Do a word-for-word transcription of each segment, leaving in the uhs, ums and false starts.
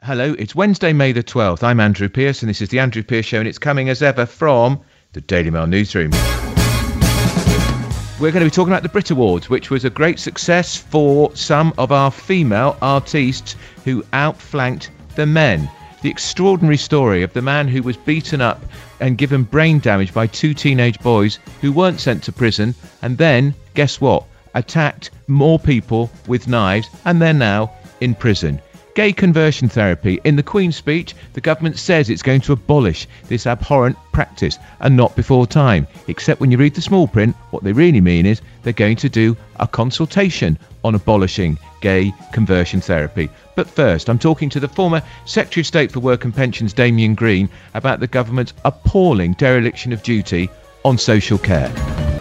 Hello, it's Wednesday, May the twelfth. I'm Andrew Pierce, and this is the Andrew Pierce Show, and it's coming as ever from the Daily Mail newsroom. We're going to be talking about the Brit Awards, which was a great success for some of our female artistes who outflanked the men. The extraordinary story of the man who was beaten up and given brain damage by two teenage boys who weren't sent to prison, and then, guess what, attacked more people with knives, and they're now in prison. Gay conversion therapy. In the Queen's speech, the government says it's going to abolish this abhorrent practice, and not before time. Except when you read the small print, what they really mean is they're going to do a consultation on abolishing gay conversion therapy. But first, I'm talking to the former Secretary of State for Work and Pensions, Damian Green, about the government's appalling dereliction of duty on social care.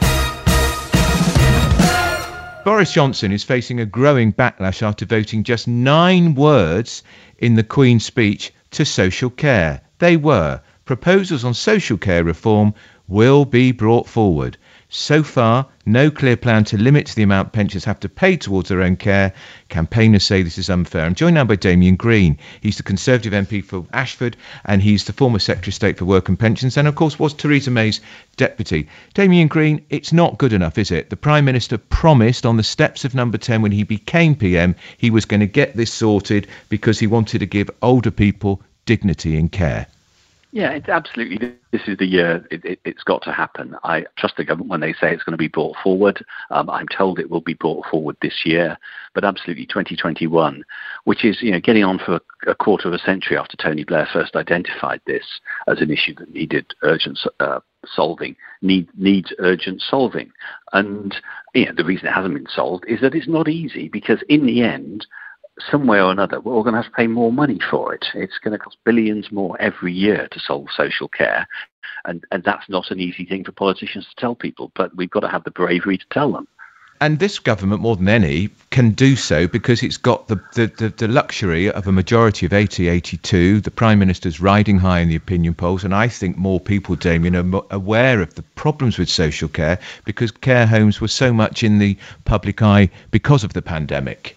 Boris Johnson is facing a growing backlash after voting just nine words in the Queen's speech to social care. They were, proposals on social care reform will be brought forward. So far, no clear plan to limit the amount pensioners have to pay towards their own care. Campaigners say this is unfair. I'm joined now by Damian Green. He's the Conservative M P for Ashford, and he's the former Secretary of State for Work and Pensions, and of course was Theresa May's deputy. Damian Green, it's not good enough, is it? The Prime Minister promised on the steps of Number ten when he became P M he was going to get this sorted because he wanted to give older people dignity in care. Yeah, it's absolutely. This is the year it, it, it's got to happen. I trust the government when they say it's going to be brought forward. Um, I'm told it will be brought forward this year, but absolutely twenty twenty-one, which is you know getting on for a, a quarter of a century after Tony Blair first identified this as an issue that needed urgent uh, solving, need, needs urgent solving. And you know, the reason it hasn't been solved is that it's not easy, because in the end, some way or another, we're all going to have to pay more money for it. It's going to cost billions more every year to solve social care. And, and that's not an easy thing for politicians to tell people, but we've got to have the bravery to tell them. And this government, more than any, can do so because it's got the, the, the, the luxury of a majority of eighty, eighty-two. The Prime Minister's riding high in the opinion polls. And I think more people, Damian, are aware of the problems with social care because care homes were so much in the public eye because of the pandemic.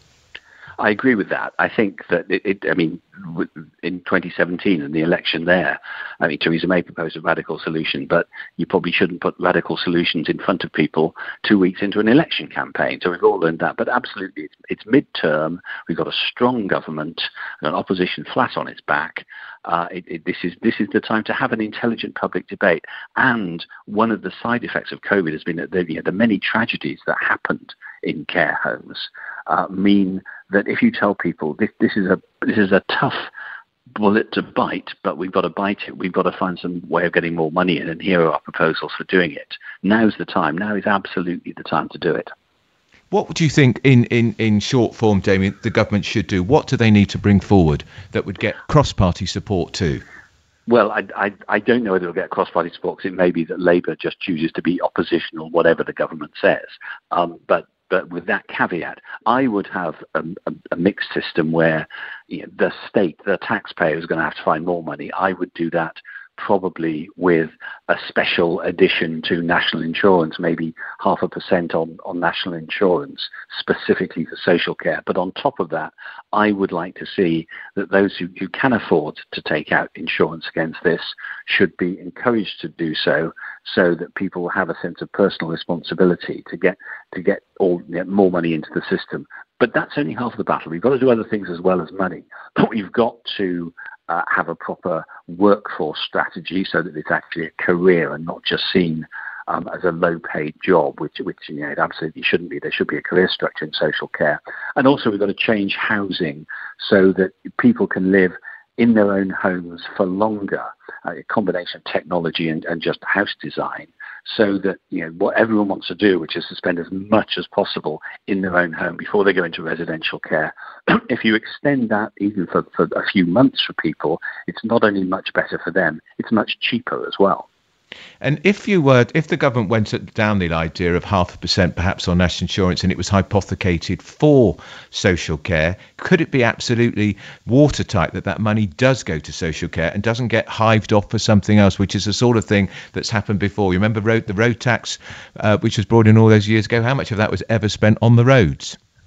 I agree with that. I think that it, it I mean, in twenty seventeen and the election there, I mean, Theresa May proposed a radical solution, but you probably shouldn't put radical solutions in front of people two weeks into an election campaign. So we've all learned that. But absolutely, it's, it's mid-term. We've got a strong government, an opposition flat on its back. Uh, it, it, this is this is the time to have an intelligent public debate. And one of the side effects of COVID has been that the, you know, the many tragedies that happened in care homes uh, mean that if you tell people this, this is a this is a tough bullet to bite, but we've got to bite it. We've got to find some way of getting more money in, and here are our proposals for doing it. Now's the time. Now is absolutely the time to do it. What do you think, in, in, in short form, Damian, the government should do? What do they need to bring forward that would get cross-party support too? Well, I, I, I don't know whether it'll get cross-party support, because it may be that Labour just chooses to be oppositional, whatever the government says. Um, but But with that caveat, I would have a, a, a mixed system where you know, the state, the taxpayer, is going to have to find more money. I would do that probably with a special addition to national insurance, maybe half a percent on, on national insurance, specifically for social care. But on top of that, I would like to see that those who, who can afford to take out insurance against this should be encouraged to do so, so that people have a sense of personal responsibility to get to get all you know, more money into the system. But that's only half the battle. We've got to do other things as well as money. We've got to Uh, have a proper workforce strategy so that it's actually a career and not just seen um, as a low-paid job, which, which you know, it absolutely shouldn't be. There should be a career structure in social care. And also we've got to change housing so that people can live in their own homes for longer, uh, a combination of technology and, and just house design, so that you know what everyone wants to do, which is to spend as much as possible in their own home before they go into residential care. If you extend that even for, for a few months for people, it's not only much better for them, it's much cheaper as well. And if you were, if the government went down the idea of half a percent perhaps on national insurance and it was hypothecated for social care, could it be absolutely watertight that that money does go to social care and doesn't get hived off for something else, which is the sort of thing that's happened before? You remember road, the road tax, uh, which was brought in all those years ago? How much of that was ever spent on the roads?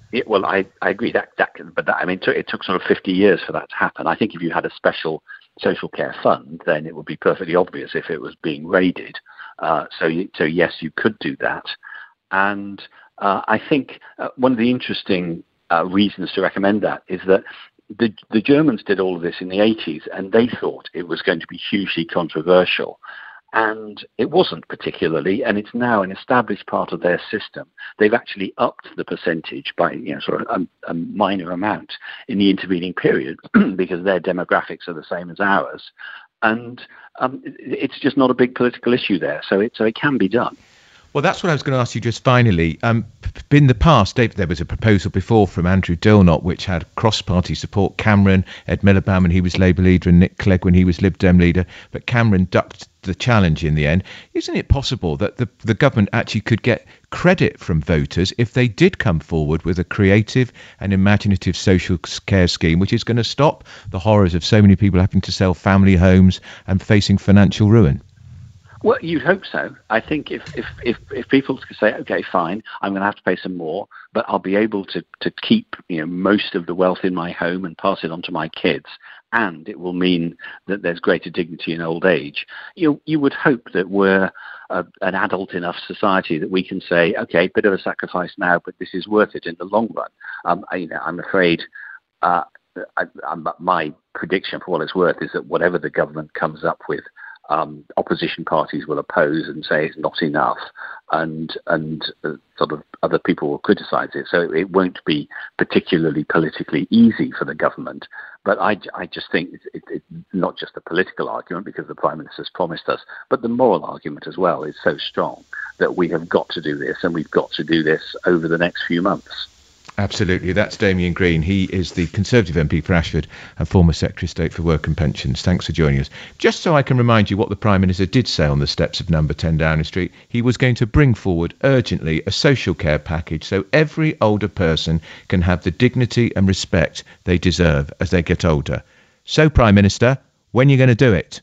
It, well, I, I agree that that, but that, I mean, it took, it took sort of fifty years for that to happen. I think if you had a special social care fund, then it would be perfectly obvious if it was being raided. Uh, so, you, so yes, you could do that. And uh, I think uh, one of the interesting uh, reasons to recommend that is that the the Germans did all of this in the eighties, and they thought it was going to be hugely controversial. And it wasn't particularly, and it's now an established part of their system. They've actually upped the percentage by, you know, sort of a, a minor amount in the intervening period because their demographics are the same as ours, and um, it's just not a big political issue there. So it so it can be done. Well, that's what I was going to ask you just finally. Um, in the past, Dave, there was a proposal before from Andrew Dilnot, which had cross-party support. Cameron, Ed Miliband when he was Labour leader, and Nick Clegg when he was Lib Dem leader. But Cameron ducked the challenge in the end. Isn't it possible that the, the government actually could get credit from voters if they did come forward with a creative and imaginative social care scheme, which is going to stop the horrors of so many people having to sell family homes and facing financial ruin? Well, you'd hope so. I think if, if, if, if people could say, okay, fine, I'm going to have to pay some more, but I'll be able to, to keep, you know, most of the wealth in my home and pass it on to my kids, and it will mean that there's greater dignity in old age. You you would hope that we're a, an adult enough society that we can say, okay, bit of a sacrifice now, but this is worth it in the long run. Um, I, you know, I'm afraid uh, I, I, my prediction, for what it's worth, is that whatever the government comes up with, Um, opposition parties will oppose and say it's not enough, and and uh, sort of other people will criticise it. So it won't be particularly politically easy for the government. But I, I just think it's, it, it's not just a political argument, because the Prime Minister has promised us, but the moral argument as well is so strong that we have got to do this, and we've got to do this over the next few months. Absolutely. That's Damian Green. He is the Conservative M P for Ashford and former Secretary of State for Work and Pensions. Thanks for joining us. Just so I can remind you what the Prime Minister did say on the steps of number ten Downing Street, he was going to bring forward urgently a social care package so every older person can have the dignity and respect they deserve as they get older. So, Prime Minister, when are you going to do it?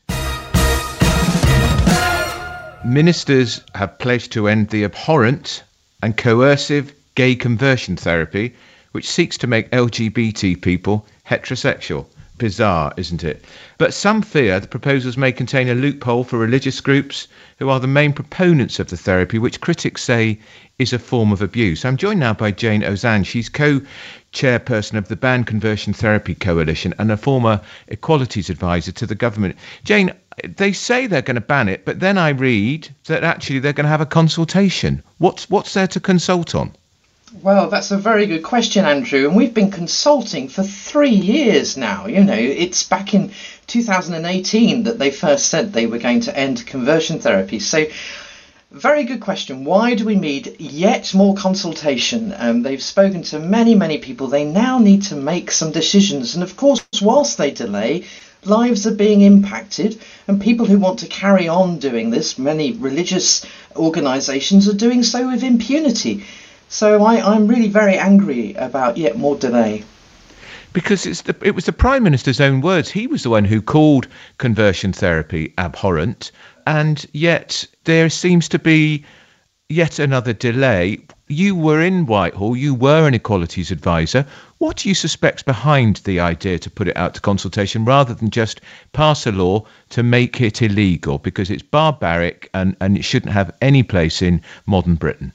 Ministers have pledged to end the abhorrent and coercive gay conversion therapy, which seeks to make L G B T people heterosexual. Bizarre, isn't it? But some fear the proposals may contain a loophole for religious groups who are the main proponents of the therapy, which critics say is a form of abuse. I'm joined now by Jane Ozanne. She's co-chairperson of the Ban Conversion Therapy Coalition and a former equalities advisor to the government. Jane, they say they're going to ban it, but then I read that actually they're going to have a consultation. What's what's there to consult on? Well, that's a very good question, Andrew, and we've been consulting for three years now. You know, it's back in two thousand eighteen that they first said they were going to end conversion therapy. So, very good question. Why do we need yet more consultation? Um, they've spoken to many, many people. They now need to make some decisions. And of course, whilst they delay, lives are being impacted, and people who want to carry on doing this, many religious organisations are doing so with impunity. So I, I'm really very angry about yet more delay. Because it's the, it was the Prime Minister's own words. He was the one who called conversion therapy abhorrent, and yet there seems to be yet another delay. You were in Whitehall, you were an equalities advisor. What do you suspect's behind the idea to put it out to consultation rather than just pass a law to make it illegal? Because it's barbaric and, and it shouldn't have any place in modern Britain.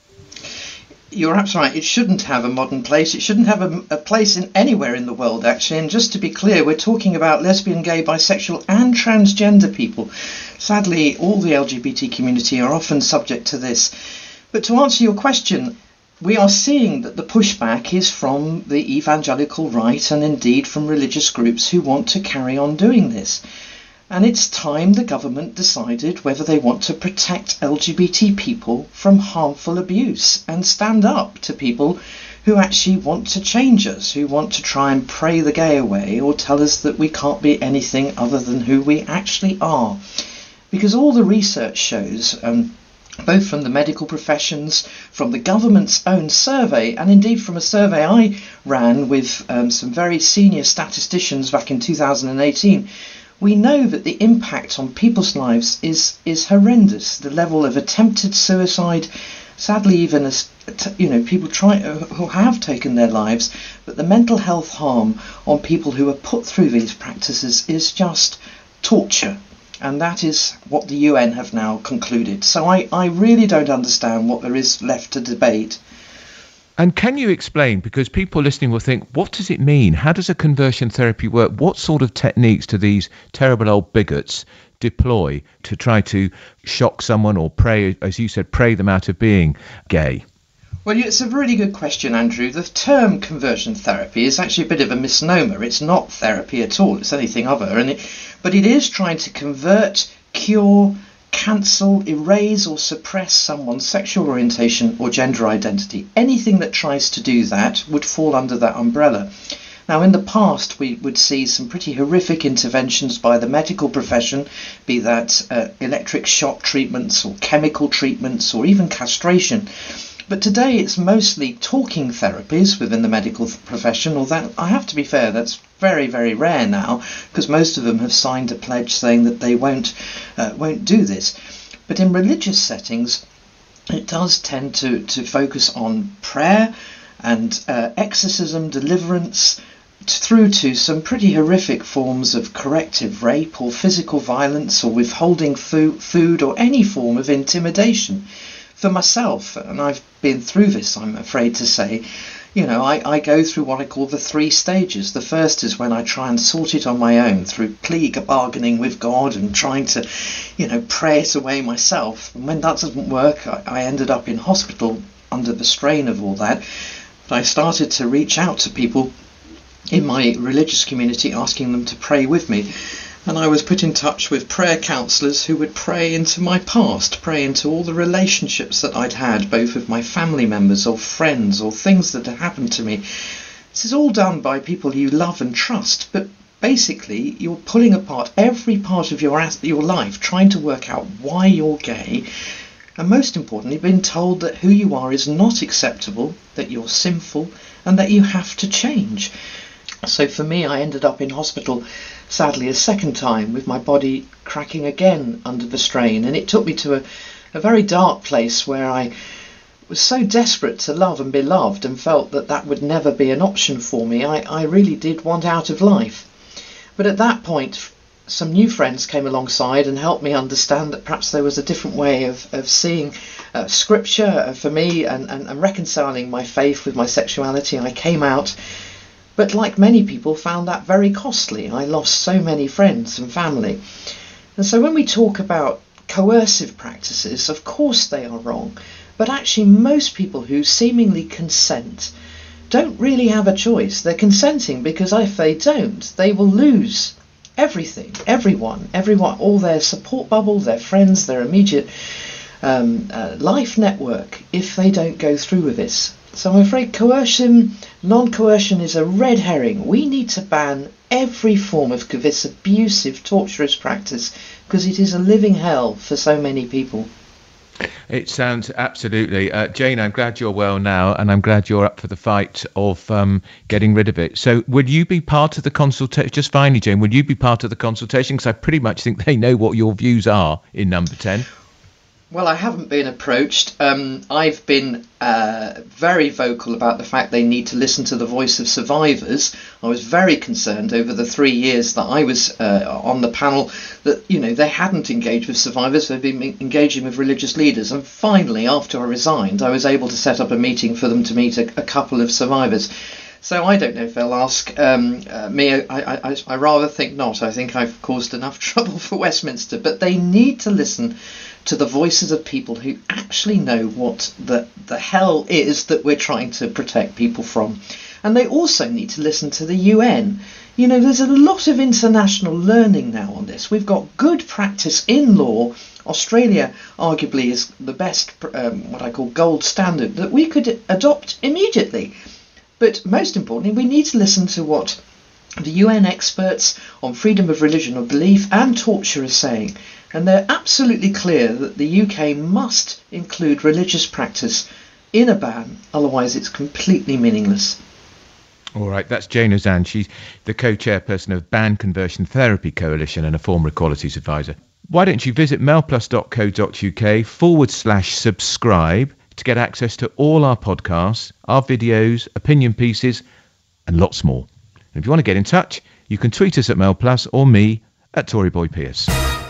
You're absolutely right. It shouldn't have a modern place. It shouldn't have a, a place in anywhere in the world, actually. And just to be clear, we're talking about lesbian, gay, bisexual and transgender people. Sadly, all the L G B T community are often subject to this. But to answer your question, we are seeing that the pushback is from the evangelical right and indeed from religious groups who want to carry on doing this. And it's time the government decided whether they want to protect L G B T people from harmful abuse and stand up to people who actually want to change us, who want to try and pray the gay away or tell us that we can't be anything other than who we actually are. Because all the research shows, um, both from the medical professions, from the government's own survey, and indeed from a survey I ran with um, some very senior statisticians back in two thousand eighteen, we know that the impact on people's lives is, is horrendous. The level of attempted suicide, sadly, even as you know, people try who have taken their lives, but the mental health harm on people who are put through these practices is just torture. And that is what the U N have now concluded. So I, I really don't understand what there is left to debate. And can you explain, because people listening will think, what does it mean? How does a conversion therapy work? What sort of techniques do these terrible old bigots deploy to try to shock someone or pray, as you said, pray them out of being gay? Well, it's a really good question, Andrew. The term conversion therapy is actually a bit of a misnomer. It's not therapy at all. It's anything other. And it, but it is trying to convert, cure, cancel, erase or suppress someone's sexual orientation or gender identity. Anything that tries to do that would fall under that umbrella. Now, in the past, we would see some pretty horrific interventions by the medical profession, be that uh, electric shock treatments or chemical treatments or even castration. But today it's mostly talking therapies within the medical profession, although I have to be fair, that's very, very rare now, because most of them have signed a pledge saying that they won't uh, won't do this. But in religious settings, it does tend to, to focus on prayer and uh, exorcism, deliverance, through to some pretty horrific forms of corrective rape or physical violence or withholding food, food or any form of intimidation. For myself, and I've been through this, I'm afraid to say, you know, I, I go through what I call the three stages. The first is when I try and sort it on my own through plea bargaining with God and trying to, you know, pray it away myself. And when that doesn't work, I, I ended up in hospital under the strain of all that. But I started to reach out to people in my religious community, asking them to pray with me. And I was put in touch with prayer counsellors who would pray into my past, pray into all the relationships that I'd had, both with my family members or friends or things that had happened to me. This is all done by people you love and trust, but basically you're pulling apart every part of your your life, trying to work out why you're gay, and most importantly, being told that who you are is not acceptable, that you're sinful, and that you have to change. So for me, I ended up in hospital, sadly, a second time, with my body cracking again under the strain. And it took me to a, a very dark place where I was so desperate to love and be loved and felt that that would never be an option for me. I, I really did want out of life. But at that point, some new friends came alongside and helped me understand that perhaps there was a different way of, of seeing uh, scripture for me and, and, and reconciling my faith with my sexuality. I came out, but like many people, found that very costly. I lost so many friends and family. And so when we talk about coercive practices, of course they are wrong. But actually most people who seemingly consent don't really have a choice. They're consenting because if they don't, they will lose everything, everyone, everyone, all their support bubble, their friends, their immediate um, uh, life network, if they don't go through with this. So I'm afraid coercion, non-coercion is a red herring. We need to ban every form of this abusive, torturous practice because it is a living hell for so many people. It sounds absolutely. Uh, Jane, I'm glad you're well now, and I'm glad you're up for the fight of um, getting rid of it. So would you be part of the consultation? Just finally, Jane, would you be part of the consultation? Because I pretty much think they know what your views are in number ten. Well, I haven't been approached. Um, I've been uh, very vocal about the fact they need to listen to the voice of survivors. I was very concerned over the three years that I was uh, on the panel that, you know, they hadn't engaged with survivors. They've been engaging with religious leaders. And finally, after I resigned, I was able to set up a meeting for them to meet a, a couple of survivors. So I don't know if they'll ask um, uh, me. I, I, I rather think not. I think I've caused enough trouble for Westminster. But they need to listen to the voices of people who actually know what the, the hell is that we're trying to protect people from. And they also need to listen to the U N. You know, there's a lot of international learning now on this. We've got good practice in law. Australia arguably is the best, um, what I call gold standard, that we could adopt immediately. But most importantly, we need to listen to what the U N experts on freedom of religion or belief and torture are saying. And they're absolutely clear that the U K must include religious practice in a ban, otherwise it's completely meaningless. All right, that's Jane Ozanne. She's the co-chairperson of Ban Conversion Therapy Coalition and a former equalities advisor. Why don't you visit mailplus.co.uk forward slash subscribe to get access to all our podcasts, our videos, opinion pieces, and lots more. And if you want to get in touch, you can tweet us at Mel Plus or me at Tory Boy Pierce.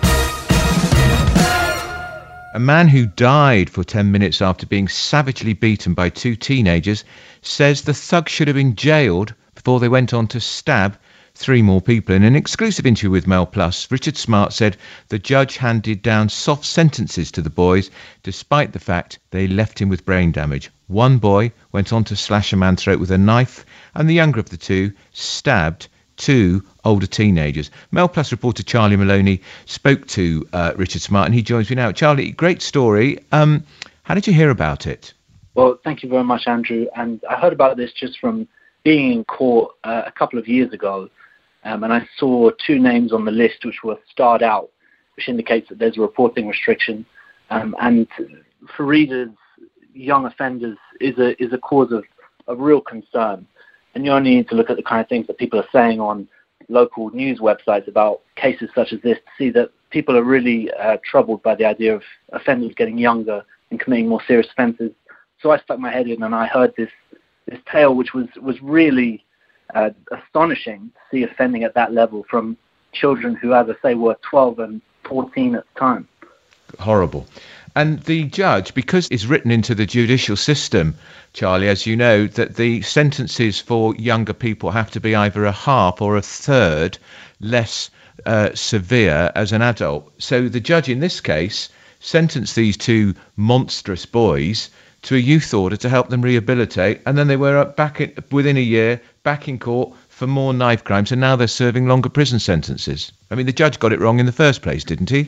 A man who died for ten minutes after being savagely beaten by two teenagers says the thugs should have been jailed before they went on to stab three more people. In an exclusive interview with Mel Plus, Richard Smart said the judge handed down soft sentences to the boys despite the fact they left him with brain damage. One boy went on to slash a man's throat with a knife, and the younger of the two stabbed two older teenagers. Mel Plus reporter Charlie Maloney spoke to uh, Richard Smart, and he joins me now. Charlie, great story. Um, how did you hear about it? Well, thank you very much, Andrew. And I heard about this just from being in court uh, a couple of years ago, um, and I saw two names on the list which were starred out, which indicates that there's a reporting restriction. Um, and for readers, young offenders is a is a cause of, of real concern. And you only need to look at the kind of things that people are saying on local news websites about cases such as this to see that people are really uh, troubled by the idea of offenders getting younger and committing more serious offences. So I stuck my head in and I heard this this tale, which was, was really uh, astonishing to see offending at that level from children who, as I say, were twelve and fourteen at the time. Horrible. And the judge, because it's written into the judicial system, Charlie, as you know, that the sentences for younger people have to be either a half or a third less uh, severe as an adult. So the judge in this case sentenced these two monstrous boys to a youth order to help them rehabilitate, and then they were back in, within a year, back in court for more knife crimes, and now they're serving longer prison sentences. I mean, the judge got it wrong in the first place, didn't he?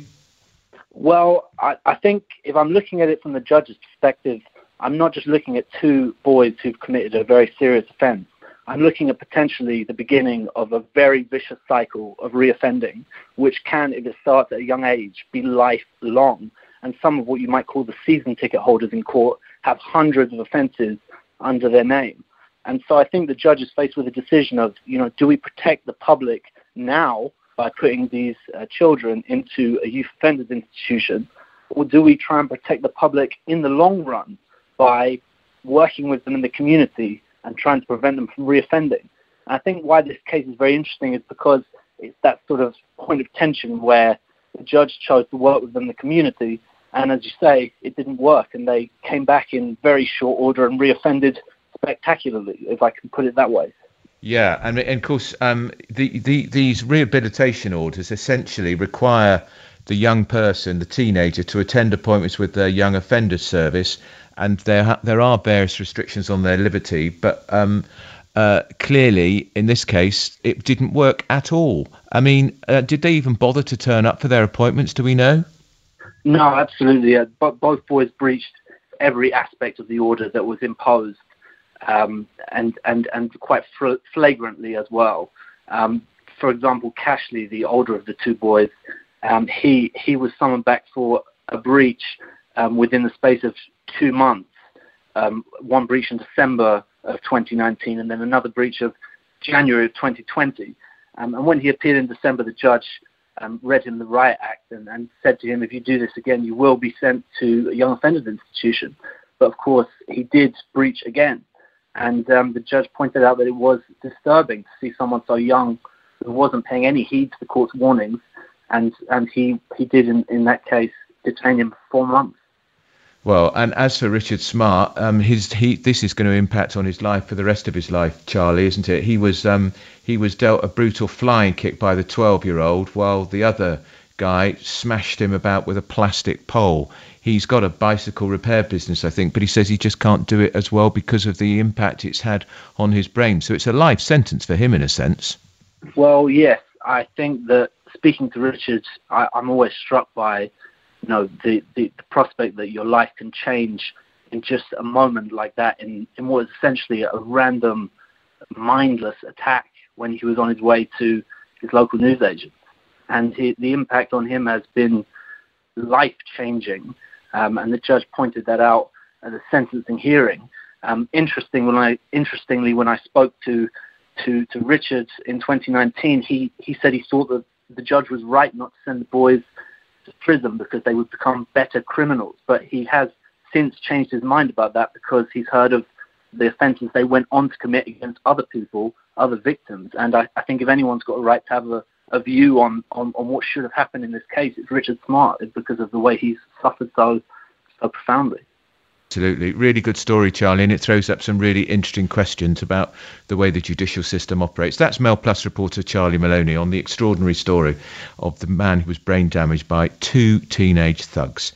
Well, I, I think if I'm looking at it from the judge's perspective, I'm not just looking at two boys who've committed a very serious offence. I'm looking at potentially the beginning of a very vicious cycle of reoffending, which can, if it starts at a young age, be lifelong. And some of what you might call the season ticket holders in court have hundreds of offences under their name. And so I think the judge is faced with a decision of, you know, do we protect the public now by putting these uh, children into a youth offenders institution, or do we try and protect the public in the long run by working with them in the community and trying to prevent them from reoffending? And I think why this case is very interesting is because it's that sort of point of tension where the judge chose to work with them in the community, and as you say, it didn't work, and they came back in very short order and reoffended spectacularly, if I can put it that way. Yeah, and, and of course, um, the, the, these rehabilitation orders essentially require the young person, the teenager, to attend appointments with their young offenders service, and there ha- there are various restrictions on their liberty, but um, uh, clearly, in this case, it didn't work at all. I mean, uh, did they even bother to turn up for their appointments, do we know? No, absolutely. Uh, but both boys breached every aspect of the order that was imposed. Um, and, and, and quite fl- flagrantly as well. Um, for example, Cashley, the older of the two boys, um, he he was summoned back for a breach um, within the space of two months. Um, one breach in December of twenty nineteen, and then another breach of January of twenty twenty. Um, and when he appeared in December, the judge um, read him the Riot Act and, and said to him, if you do this again, you will be sent to a young offenders institution. But of course, he did breach again. And um, the judge pointed out that it was disturbing to see someone so young who wasn't paying any heed to the court's warnings, and and he, he did, in, in that case, detain him for four months. Well, and as for Richard Smart, um, his he this is going to impact on his life for the rest of his life, Charlie, isn't it? He was um, he was dealt a brutal flying kick by the twelve-year-old, while the other guy smashed him about with a plastic pole. He's got a bicycle repair business, I think, but he says he just can't do it as well because of the impact it's had on his brain. So it's a life sentence for him in a sense. Well, yes, I think that speaking to Richard, I, I'm always struck by, you know, the, the, the prospect that your life can change in just a moment like that in, in what is essentially a random, mindless attack when he was on his way to his local newsagent. And he, the impact on him has been life-changing. Um, and the judge pointed that out at the sentencing hearing. Um, interesting when I, interestingly, when I spoke to, to to Richard in twenty nineteen, he, he said he thought that the judge was right not to send the boys to prison because they would become better criminals. But he has since changed his mind about that because he's heard of the offences they went on to commit against other people, other victims. And I, I think if anyone's got a right to have a, a view on, on, on what should have happened in this case, it's Richard Smart, because of the way he's suffered so so profoundly. Absolutely. Really good story, Charlie, and it throws up some really interesting questions about the way the judicial system operates. That's Mel Plus reporter Charlie Maloney on the extraordinary story of the man who was brain damaged by two teenage thugs.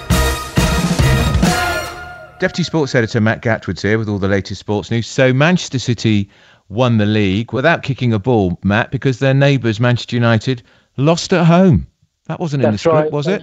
Deputy Sports Editor Matt Gatwood's here with all the latest sports news. So Manchester City won the league without kicking a ball, Matt, because their neighbours, Manchester United, lost at home. That wasn't in That's the script, right. was it?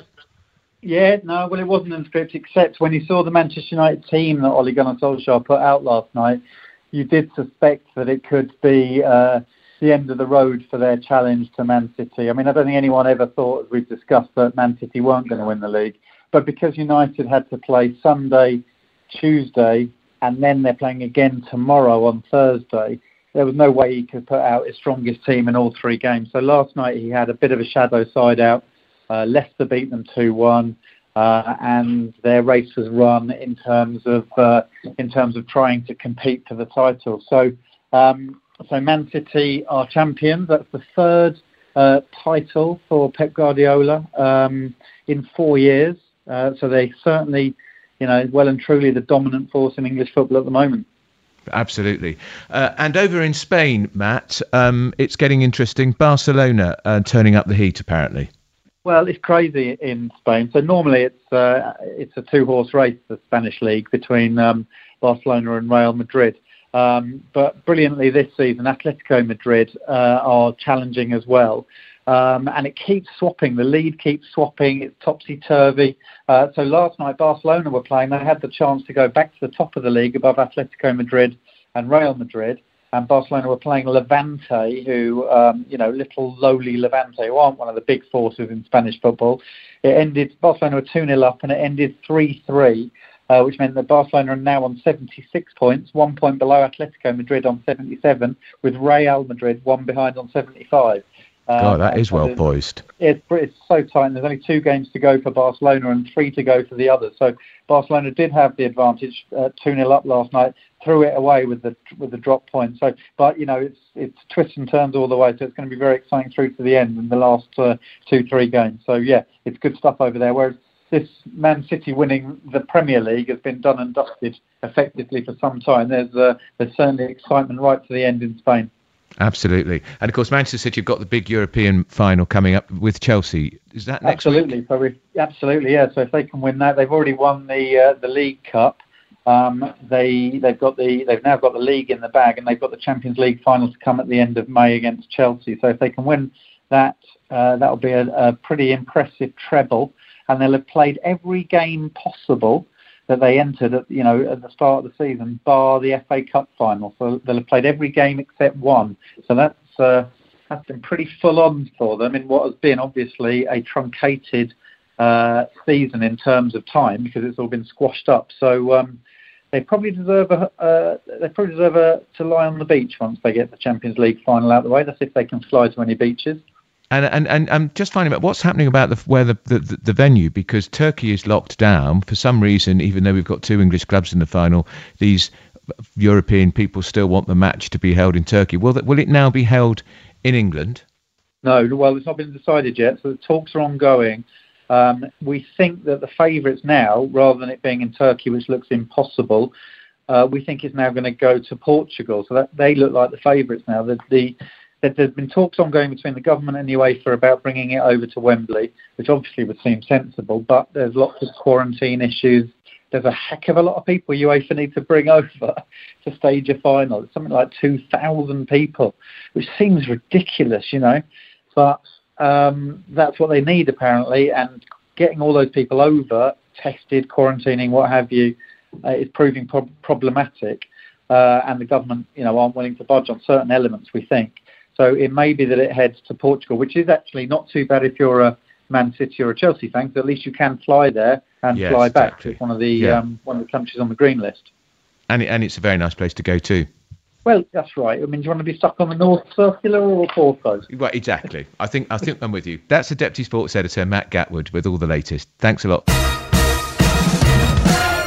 Yeah, no, well, it wasn't in the script, except when you saw the Manchester United team that Ole Gunnar Solskjaer put out last night, you did suspect that it could be uh, the end of the road for their challenge to Man City. I mean, I don't think anyone ever thought, as we've discussed, that Man City weren't going to win the league. But because United had to play Sunday, Tuesday, and then they're playing again tomorrow on Thursday, there was no way he could put out his strongest team in all three games. So last night he had a bit of a shadow side out. Uh, Leicester beat them two one, uh, and their race was run in terms of uh, in terms of trying to compete for the title. So, um, so Man City are champions. That's the third uh, title for Pep Guardiola um, in four years. Uh, so they certainly, you know, well and truly the dominant force in English football at the moment. Absolutely. Uh, and over in Spain, Matt, um, it's getting interesting. Barcelona uh, turning up the heat, apparently. Well, it's crazy in Spain. So normally it's uh, it's a two-horse race, the Spanish league, between um, Barcelona and Real Madrid. Um, but brilliantly this season, Atletico Madrid uh, are challenging as well. Um, and it keeps swapping. The lead keeps swapping. It's topsy-turvy. Uh, so last night, Barcelona were playing. They had the chance to go back to the top of the league above Atletico Madrid and Real Madrid. And Barcelona were playing Levante, who, um, you know, little lowly Levante, who aren't one of the big forces in Spanish football. It ended, Barcelona were two nil up, and it ended three three, uh, which meant that Barcelona are now on seventy-six points, one point below Atletico Madrid on seventy-seven, with Real Madrid one behind on seventy-five. Um, God, that is well poised. It's, it's so tight. And there's only two games to go for Barcelona and three to go for the others. So Barcelona did have the advantage, uh, two nil up last night, threw it away with the with the drop point. So, but you know, it's it's twists and turns all the way. So it's going to be very exciting through to the end in the last uh, two three games. So yeah, it's good stuff over there. Whereas this Man City winning the Premier League has been done and dusted effectively for some time. There's uh, there's certainly excitement right to the end in Spain. Absolutely. And of course, Manchester City have got the big European final coming up with Chelsea. Is that next absolutely. week? So we, absolutely, yeah. So if they can win that, they've already won the uh, the League Cup. Um, they they've got the they've now got the league in the bag, and they've got the Champions League final to come at the end of May against Chelsea. So if they can win that, uh, that'll be a, a pretty impressive treble, and they'll have played every game possible that they entered at you know at the start of the season, bar the F A Cup final. So they'll have played every game except one. So that's uh, that's been pretty full on for them in what has been obviously a truncated uh, season in terms of time because it's all been squashed up. So um, they probably deserve a uh, they probably deserve a, to lie on the beach once they get the Champions League final out of the way. That's if they can fly to any beaches. And and and I'm just finding out what's happening about the where the, the the venue, because Turkey is locked down for some reason. Even though we've got two English clubs in the final, these European people still want the match to be held in Turkey. Will that will it now be held in England? No, well, it's not been decided yet. So the talks are ongoing. Um, we think that the favourites now, rather than it being in Turkey, which looks impossible, uh, we think it's now going to go to Portugal. So that they look like the favourites now. The, the There's been talks ongoing between the government and UEFA about bringing it over to Wembley, which obviously would seem sensible, but there's lots of quarantine issues. There's a heck of a lot of people UEFA need to bring over to stage a final. It's something like two thousand people, which seems ridiculous, you know, but um, that's what they need apparently, and getting all those people over, tested, quarantining, what have you, uh, is proving pro- problematic, uh, and the government, you know, aren't willing to budge on certain elements, we think. So it may be that it heads to Portugal, which is actually not too bad if you're a Man City or a Chelsea fan, because at least you can fly there and yes, fly back. Exactly. It's one of the yeah. um, one of the countries on the green list. And it, and it's a very nice place to go too. Well, that's right. I mean, do you want to be stuck on the North Circular or Porto? Right, exactly. I think I think I'm with you. That's the Deputy Sports Editor Matt Gatwood with all the latest. Thanks a lot.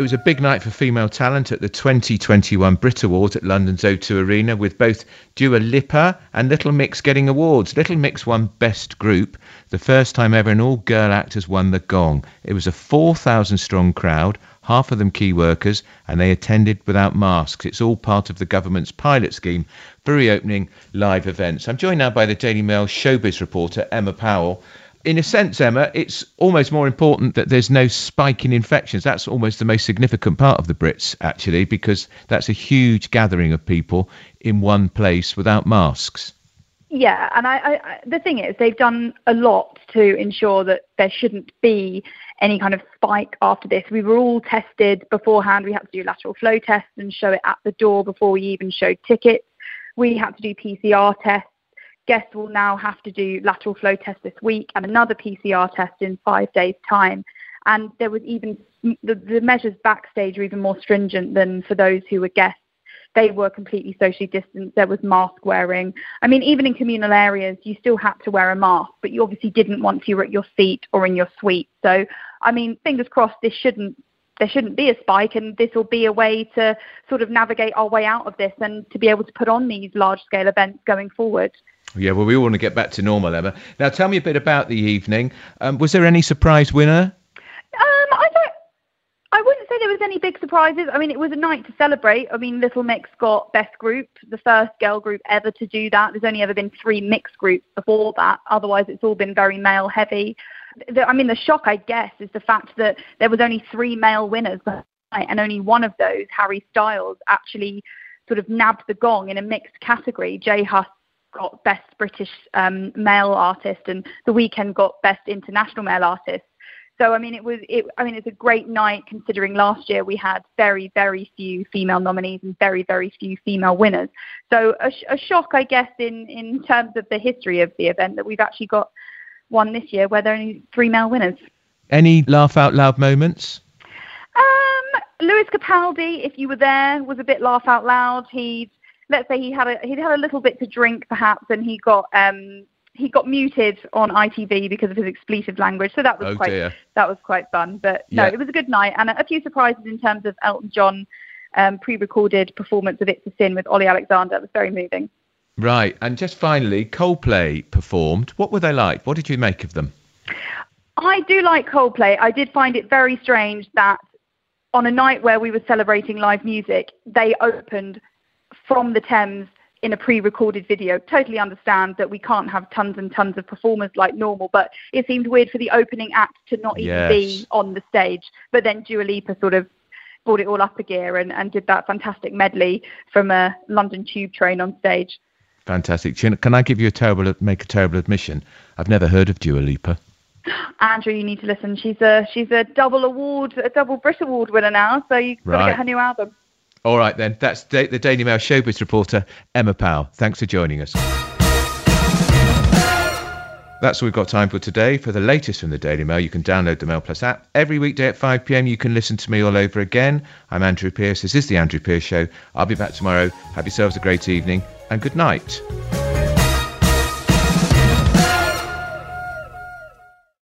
It was a big night for female talent at the twenty twenty-one Brit Awards at London's O two Arena, with both Dua Lipa and Little Mix getting awards. Little Mix won Best Group, the first time ever an all-girl act has won the gong. It was a four thousand strong crowd, half of them key workers, and they attended without masks. It's all part of the government's pilot scheme for reopening live events. I'm joined now by the Daily Mail showbiz reporter, Emma Powell. In a sense, Emma, it's almost more important that there's no spike in infections. That's almost the most significant part of the Brits, actually, because that's a huge gathering of people in one place without masks. Yeah, and I, I, the thing is, they've done a lot to ensure that there shouldn't be any kind of spike after this. We were all tested beforehand. We had to do lateral flow tests and show it at the door before we even showed tickets. We had to do P C R tests. Guests will now have to do lateral flow tests this week and another P C R test in five days' time. And there was even the, the measures backstage were even more stringent than for those who were guests. They were completely socially distanced. There was mask wearing. I mean, even in communal areas, you still had to wear a mask, but you obviously didn't once you were at your seat or in your suite. So, I mean, fingers crossed, this shouldn't there shouldn't be a spike, and this will be a way to sort of navigate our way out of this and to be able to put on these large-scale events going forward. Yeah, well, we all want to get back to normal, Emma. Now, tell me a bit about the evening. Um, was there any surprise winner? Um, I don't. I wouldn't say there was any big surprises. I mean, it was a night to celebrate. I mean, Little Mix got Best Group, the first girl group ever to do that. There's only ever been three mixed groups before that. Otherwise, it's all been very male heavy. The, I mean, the shock, I guess, is the fact that there was only three male winners that night, and only one of those, Harry Styles, actually sort of nabbed the gong in a mixed category. J Hus got Best British um, Male Artist, and The Weeknd got Best International Male Artist. So, I mean, it was. It, I mean, it's a great night considering last year we had very, very few female nominees and very, very few female winners. So, a, a shock, I guess, in, in terms of the history of the event, that we've actually got one this year where there are only three male winners. Any laugh out loud moments? Um, Lewis Capaldi, if you were there, was a bit laugh out loud. He'd let's say he had a he'd had a little bit to drink perhaps, and he got um. He got muted on I T V because of his expletive language, so that was oh, quite dear. that was quite fun. But no, yeah. It was a good night, and a, a few surprises in terms of Elton John um, pre-recorded performance of "It's a Sin" with Ollie Alexander. It was very moving. Right, and just finally, Coldplay performed. What were they like? What did you make of them? I do like Coldplay. I did find it very strange that on a night where we were celebrating live music, they opened from the Thames in a pre-recorded video. Totally understand that we can't have tons and tons of performers like normal, but it seemed weird for the opening act to not even yes. be on the stage. But then Dua Lipa sort of brought it all up a gear and, and did that fantastic medley from a London tube train on stage. Fantastic. Can I give you a terrible, make a terrible admission? I've never heard of Dua Lipa. Andrew, you need to listen. She's a she's a double award, a double Brit Award winner now, so you've got right. to get her new album. All right, then. That's the Daily Mail showbiz reporter, Emma Powell. Thanks for joining us. That's all we've got time for today. For the latest from the Daily Mail, you can download the Mail Plus app. Every weekday at five p.m, you can listen to me all over again. I'm Andrew Pierce. This is The Andrew Pierce Show. I'll be back tomorrow. Have yourselves a great evening and good night.